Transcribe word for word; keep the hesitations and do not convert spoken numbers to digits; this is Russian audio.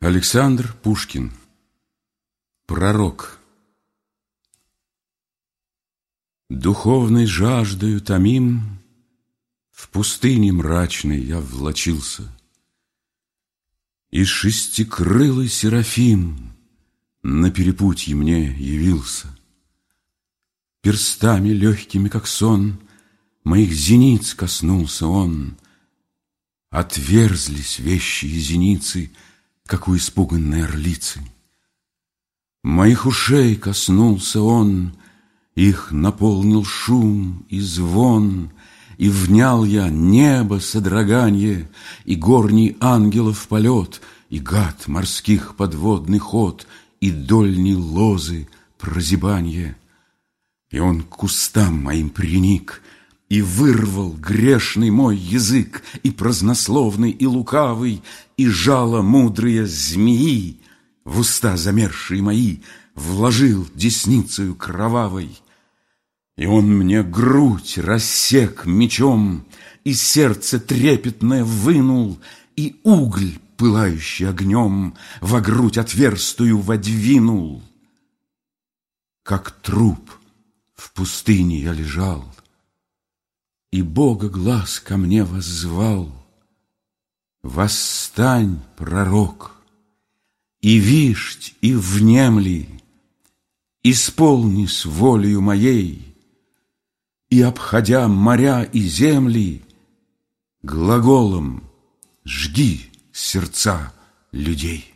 Александр Пушкин. Пророк. Духовной жаждою томим, в пустыне мрачной я влачился, и шестикрылый серафим на перепутье мне явился. Перстами легкими, как сон, моих зениц коснулся он. Отверзлись вещие зеницы, как у испуганной орлицы. Моих ушей коснулся он, их наполнил шум и звон, и внял я небо содроганье, и горний ангелов полет, и гад морских подводный ход, и дольни лозы прозябанье. И он к кустам моим приник, и вырвал грешный мой язык, и празднословный, и лукавый, и жало мудрые змеи в уста замерзшие мои вложил десницею кровавой. И он мне грудь рассек мечом, и сердце трепетное вынул, и угль, пылающий огнем, во грудь отверстую водвинул. Как труп в пустыне я лежал, и Бога глаз ко мне воззвал: «Восстань, пророк, и виждь, и внемли, исполни с волею моей, и, обходя моря и земли, глаголом жги сердца людей».